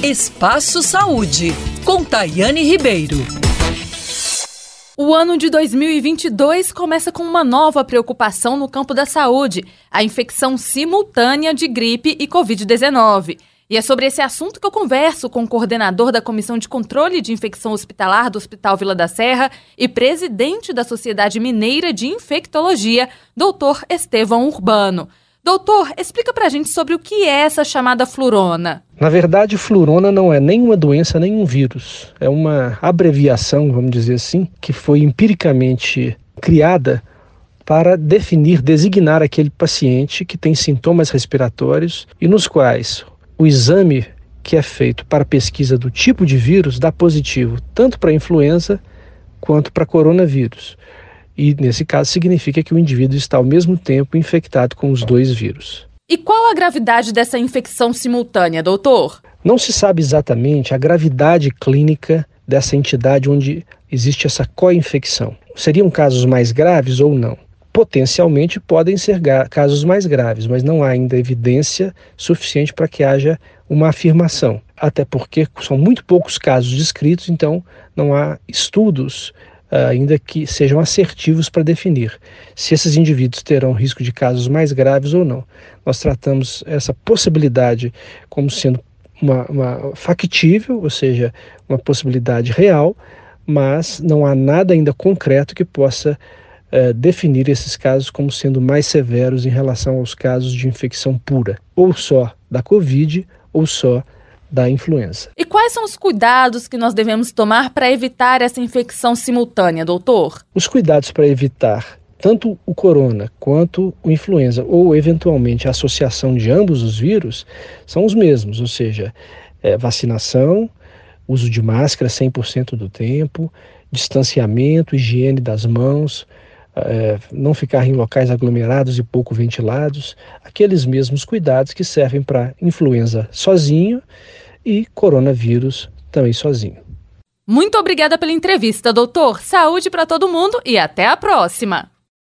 Espaço Saúde, com Tayane Ribeiro. O ano de 2022 começa com uma nova preocupação no campo da saúde, a infecção simultânea de gripe e Covid-19. E é sobre esse assunto que eu converso com o coordenador da Comissão de Controle de Infecção Hospitalar do Hospital Vila da Serra e presidente da Sociedade Mineira de Infectologia, Dr. Estevão Urbano. Doutor, explica pra gente sobre o que é essa chamada flurona. Na verdade, flurona não é nem uma doença, nem um vírus. É uma abreviação, vamos dizer assim, que foi empiricamente criada para designar aquele paciente que tem sintomas respiratórios e nos quais o exame que é feito para pesquisa do tipo de vírus dá positivo tanto para influenza quanto para coronavírus. E, nesse caso, significa que o indivíduo está ao mesmo tempo infectado com os dois vírus. E qual a gravidade dessa infecção simultânea, doutor? Não se sabe exatamente a gravidade clínica dessa entidade onde existe essa co-infecção. Seriam casos mais graves ou não? Potencialmente podem ser casos mais graves, mas não há ainda evidência suficiente para que haja uma afirmação. Até porque são muito poucos casos descritos, então não há estudos ainda que sejam assertivos para definir se esses indivíduos terão risco de casos mais graves ou não. Nós tratamos essa possibilidade como sendo uma factível, ou seja, uma possibilidade real, mas não há nada ainda concreto que possa definir esses casos como sendo mais severos em relação aos casos de infecção pura, ou só da Covid, ou só da influenza. E quais são os cuidados que nós devemos tomar para evitar essa infecção simultânea, doutor? Os cuidados para evitar tanto o corona quanto o influenza, ou eventualmente a associação de ambos os vírus, são os mesmos, ou seja, vacinação, uso de máscara 100% do tempo, distanciamento, higiene das mãos, não ficar em locais aglomerados e pouco ventilados, aqueles mesmos cuidados que servem para influenza sozinho e coronavírus também sozinho. Muito obrigada pela entrevista, doutor. Saúde para todo mundo e até a próxima!